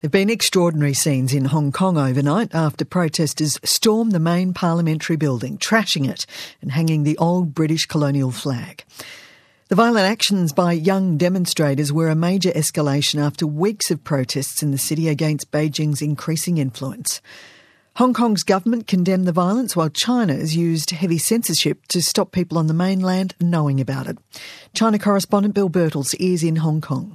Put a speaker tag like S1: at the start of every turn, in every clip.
S1: There have been extraordinary scenes in Hong Kong overnight after protesters stormed the main parliamentary building, trashing it and hanging the old British colonial flag. The violent actions by young demonstrators were a major escalation after weeks of protests in the city against Beijing's increasing influence. Hong Kong's government condemned the violence while China has used heavy censorship to stop people on the mainland knowing about it. China correspondent Bill Birtles is in Hong Kong.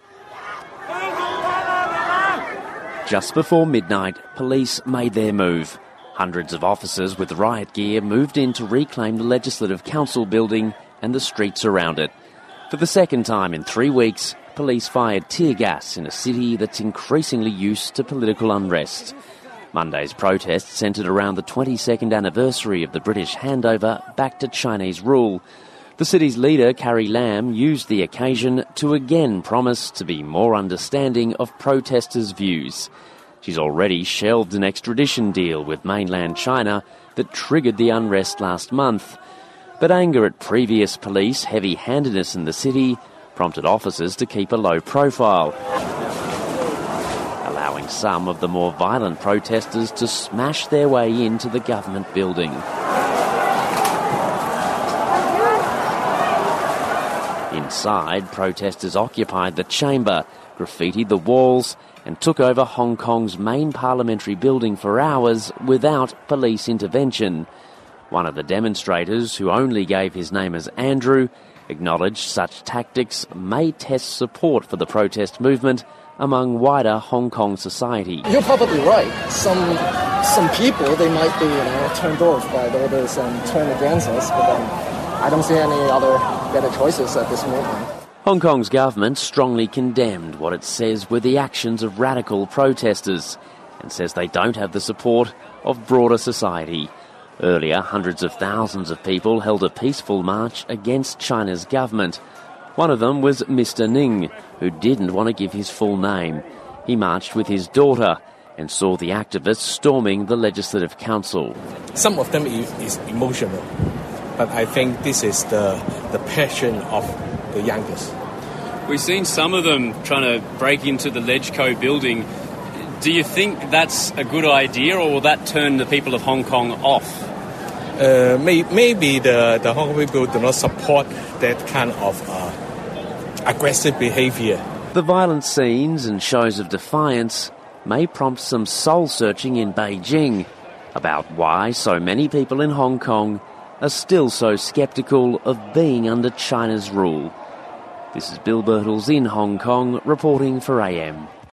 S2: Just before midnight, police made their move. Hundreds of officers with riot gear moved in to reclaim the Legislative Council building and the streets around it. For the second time in 3 weeks, police fired tear gas in a city that's increasingly used to political unrest. Monday's protests centred around the 22nd anniversary of the British handover back to Chinese rule. The city's leader, Carrie Lam, used the occasion to again promise to be more understanding of protesters' views. She's already shelved an extradition deal with mainland China that triggered the unrest last month. But anger at previous police heavy-handedness in the city prompted officers to keep a low profile, allowing some of the more violent protesters to smash their way into the government building. Inside, protesters occupied the chamber, graffitied the walls and took over Hong Kong's main parliamentary building for hours without police intervention. One of the demonstrators, who only gave his name as Andrew, acknowledged such tactics may test support for the protest movement among wider Hong Kong society.
S3: You're probably right. Some people, they might be turned off by all this and turn against us, but I don't see any other better choices at this moment.
S2: Hong Kong's government strongly condemned what it says were the actions of radical protesters and says they don't have the support of broader society. Earlier, hundreds of thousands of people held a peaceful march against China's government. One of them was Mr. Ning, who didn't want to give his full name. He marched with his daughter and saw the activists storming the Legislative Council.
S4: Some of them is emotional, but I think this is the passion of the youngest.
S5: We've seen some of them trying to break into the LegCo building. Do you think that's a good idea, or will that turn the people of Hong Kong off?
S4: Maybe the Hong Kong people do not support that kind of aggressive behaviour.
S2: The violent scenes and shows of defiance may prompt some soul-searching in Beijing about why so many people in Hong Kong are still so sceptical of being under China's rule. This is Bill Birtles in Hong Kong, reporting for AM.